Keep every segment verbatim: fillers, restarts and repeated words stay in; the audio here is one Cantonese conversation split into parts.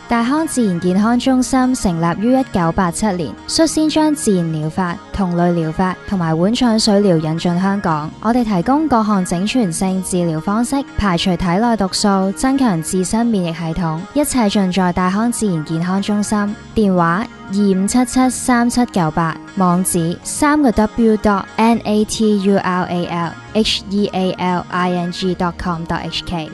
大康自然健康中心成立於一九八七年，率先將自然療法、同類療法同埋碗腸水療引進香港。我哋提供各項整全性治療方式，排除體內毒素，增強自身免疫系統，一切盡在大康自然健康中心。電話二五七七三七九八，網址三個 W dot N A T U R A L H E A L I N G dot com dot H K。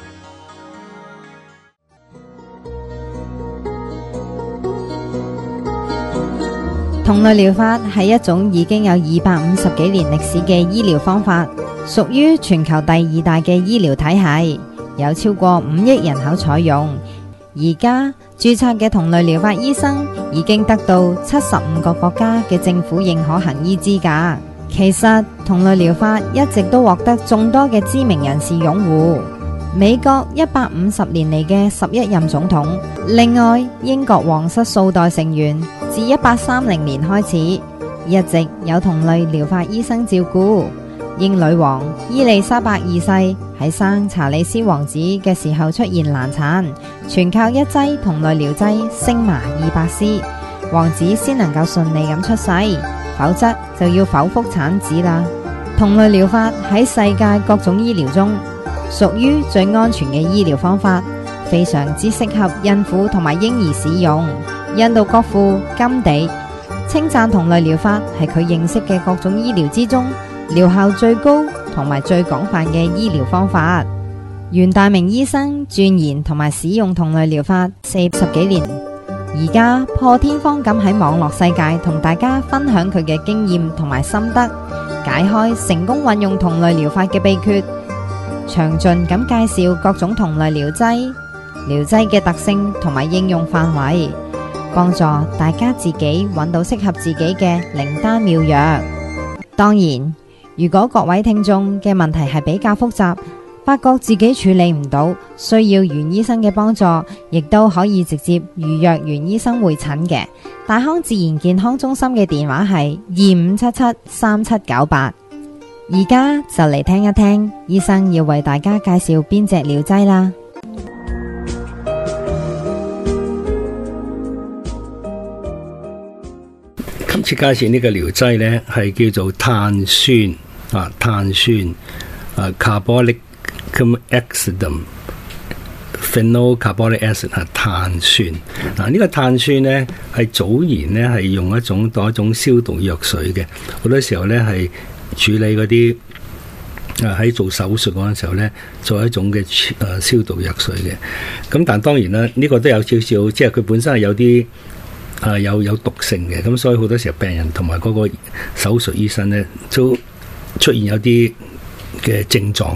同類療法係一種已經有二百五十幾年歷史嘅醫療方法，屬於全球第二大嘅醫療體系，有超過五億人口採用。而家註冊嘅同類療法醫生已經得到七十五個國家嘅政府認可行醫資格。其實同類療法一直都獲得眾多嘅知名人士擁護。美國一百五十年嚟嘅十一任總統，另外英國皇室數代成員自一八三零年開始，一直有同類療法醫生照顧。英女王伊麗莎白二世喺生查理斯王子嘅時候出現難產，全靠一劑同類療劑星麻二百絲，王子先能夠順利咁出世，否則就要剖腹產子啦。同類療法喺世界各種醫療中屬於最安全嘅醫療方法，非常之適合孕婦同埋嬰兒使用。印度國父甘地稱讚同類療法係佢認識嘅各種醫療之中療效最高同埋最廣泛嘅醫療方法。袁大明醫生鑽研同埋使用同類療法四十幾年，而家破天荒咁喺網絡世界同大家分享佢嘅經驗同埋心得，解開成功運用同類療法嘅秘訣，詳盡咁介紹各種同類療劑、療劑嘅特性同埋應用範圍，幫助大家自己揾到適合自己嘅靈丹妙藥。當然，如果各位聽眾嘅問題係比較複雜，發覺自己處理唔到，需要袁醫生嘅幫助，亦都可以直接預約袁醫生會診嘅。大康自然健康中心嘅電話係二五七七三七九八。而家就嚟聽一聽醫生要為大家介紹邊隻療劑啦。 今次介紹呢個療劑呢，係叫做碳酸啊，碳酸啊 carbolic acid phenylcarbolic acid 係碳酸。嗱、啊，呢、這個碳酸呢，係早年呢係用一種當一種消毒藥水嘅，好多時候呢係處理嗰啲啊喺做手術嗰陣時候呢，做一種嘅誒、啊、消毒藥水嘅。咁但當然啦，呢、這個都有少少，即係佢本身係有啲。啊，有有毒性嘅，咁所以好多時候病人同埋嗰個手術醫生咧，都出現有啲嘅症狀。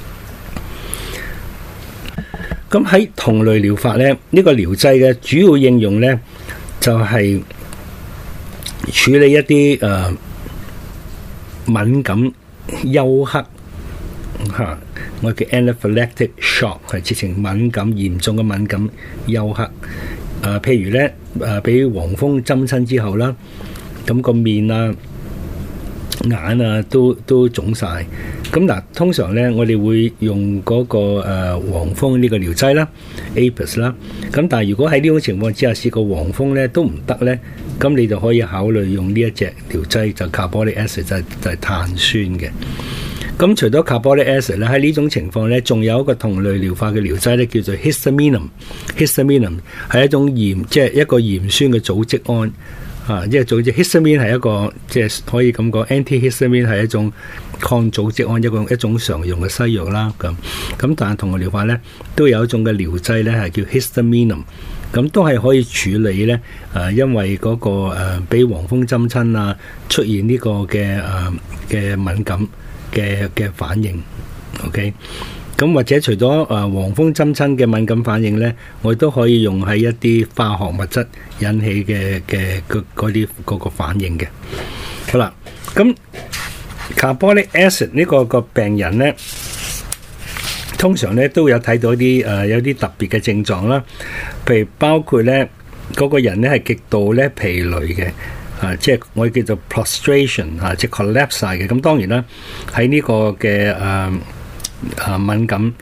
咁喺同類療法咧，呢、這個療劑嘅主要應用咧，就係、是、處理一啲誒、呃、敏感休克嚇、啊，我叫 anaphylactic shock， 係直情敏感嚴重嘅敏感休克。誒、呃，譬如咧，誒、呃，俾黃蜂針親之後啦，咁個面啊、眼啊都都腫晒。咁嗱，通常咧，我哋會用嗰、那個誒、呃、黃蜂呢個療劑啦 ，Apis 啦。咁但係如果喺呢種情況之下試過黃蜂咧都唔得咧，咁你就可以考慮用呢一隻療劑，就 carbolic acid 就係、就係、是、碳酸嘅。咁除咗 carbolic acid 咧，喺呢種情況咧，仲有一個同類療法嘅療劑咧，叫做 histaminum。histaminum 係一種鹽，即係一個鹽酸嘅組織胺啊，即係組織 histamine 係一個即係可以咁講 ，antihistamine 係一種抗組織胺，一個一種常用嘅西藥啦。咁咁但係同類療法咧，都有一種嘅療劑咧係叫 histaminum， 咁都係可以處理咧誒、呃，因為嗰、那個誒俾黃蜂針親啊，出現呢個嘅誒嘅敏感嘅嘅反應 ，OK， 咁或者除咗誒、呃、黃蜂針親嘅敏感反應咧，我都可以用喺一啲化學物質引起嘅嘅嗰啲嗰個反應嘅。好啦，咁 carbolic acid 呢個個病人咧，通常咧都有睇到啲誒、呃、有啲特別嘅症狀啦，譬如包括咧嗰、那個人咧係極度咧疲累嘅。啊，即係我叫做 prostration 啊，即係 collapse 晒嘅。咁當然啦，喺呢個嘅誒誒敏感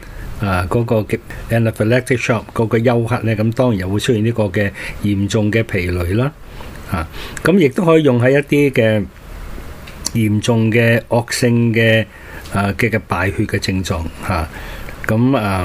啊嗰、個嘅 anaphylactic shock 嗰個休克咧，咁當然又會出現呢個嘅嚴重嘅疲累啦。啊，咁亦都可以用喺一啲嘅嚴重嘅惡性嘅啊嘅嘅敗血嘅症狀嚇。咁啊，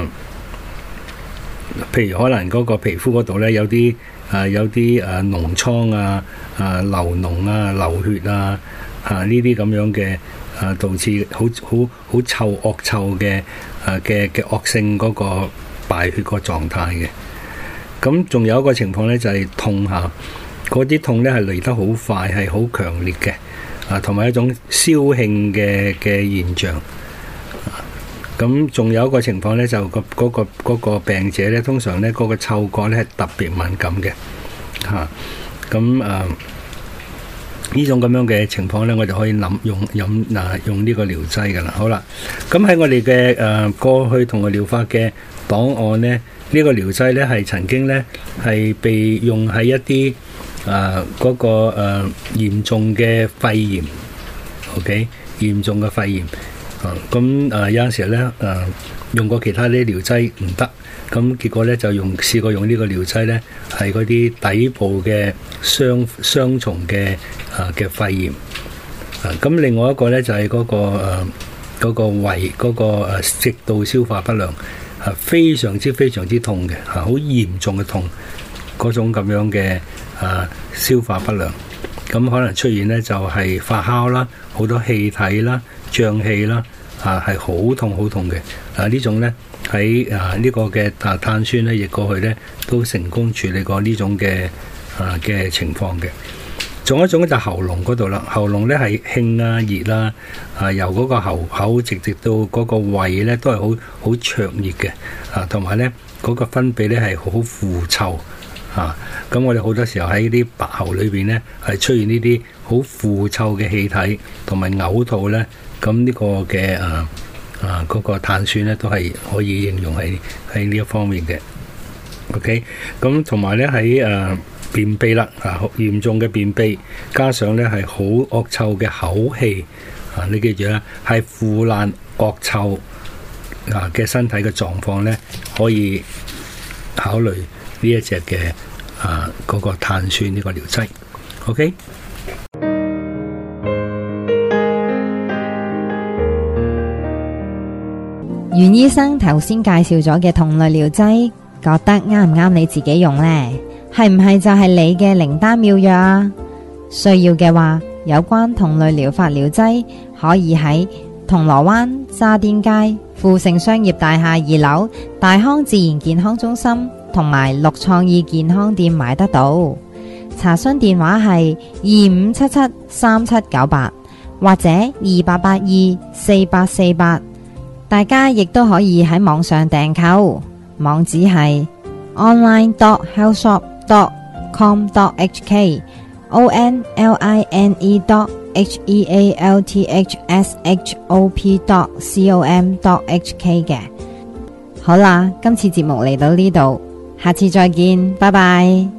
譬如可能嗰個皮膚嗰度咧有啲啊有啲啊膿瘡啊啊流膿啊流血啊嚇呢啲咁樣嘅啊導致好好好臭惡臭嘅啊嘅嘅惡性嗰個敗血個狀態嘅。咁仲有一個情況咧就係痛嚇。嗰啲痛咧係嚟得好快，係好強烈嘅，啊，同埋一種燒興嘅嘅現象。咁仲有一個情況咧，就個嗰個嗰個病者咧，通常咧嗰個嗅覺咧係特別敏感嘅，嚇。咁啊，呢種咁樣嘅情況咧，我哋可以諗用飲嗱用呢個療劑噶啦。好啦，咁喺我哋嘅誒過去同個療法嘅檔案咧，呢個療劑咧係曾經咧係被用喺一啲啊！嗰、那個誒、呃、嚴重嘅肺炎 ，OK， 嚴重嘅肺炎啊，咁啊有陣時咧誒用過其他啲療劑唔得，咁結果咧就用試過用呢個療劑咧，係嗰啲底部嘅雙雙重嘅啊嘅肺炎啊，咁另外一個咧就係、是、嗰、那個誒嗰、呃那個胃嗰、那個誒食道消化不良啊，非常之非常之痛嘅啊，好嚴重嘅痛。嗰種咁樣嘅啊消化不良，咁可能出現咧就係發酵啦，好多氣體啦、脹氣啦，啊係好痛好痛嘅。啊呢種咧喺啊呢個嘅啊碳酸咧，亦過去咧都成功處理過呢種嘅啊嘅情況嘅。仲有一種咧就喉嚨嗰度啦，喉嚨咧係興啊熱啦，啊由嗰個喉口直直到嗰個胃咧都係好好灼熱嘅，啊同埋咧嗰個分泌咧係好腐臭。啊！咁我哋好多時候喺啲白喉裏邊咧，係出現呢啲好腐臭嘅氣體，同埋嘔吐咧。咁呢個嘅啊啊嗰個碳酸咧，都係可以應用喺喺呢一方面嘅。OK，咁同埋咧喺誒便秘啦，啊嚴重嘅便秘，加上咧係好惡臭嘅口氣啊！你記住啦，係腐爛惡臭啊嘅身體嘅狀況咧，可以考慮呢一隻嘅啊嗰、那個碳酸呢個療劑 ，OK。 袁醫生頭先介紹咗嘅同類療劑，覺得啱唔啱你自己用呢？係唔係就係你嘅靈丹妙藥啊？需要嘅話，有關同類療法療劑可以喺銅鑼灣渣甸街富盛商業大廈二樓大康自然健康中心同埋綠創意健康店買得到。查詢電話係二五七七三七九八或者二八八二四八四八。大家亦都可以喺網上訂購，網址係 online dot health shop dot com dot h k o n l i n e dot h e a l t h s h o p dot com dot h k 嘅。好啦，今次節目嚟到呢度，下次再見，拜拜。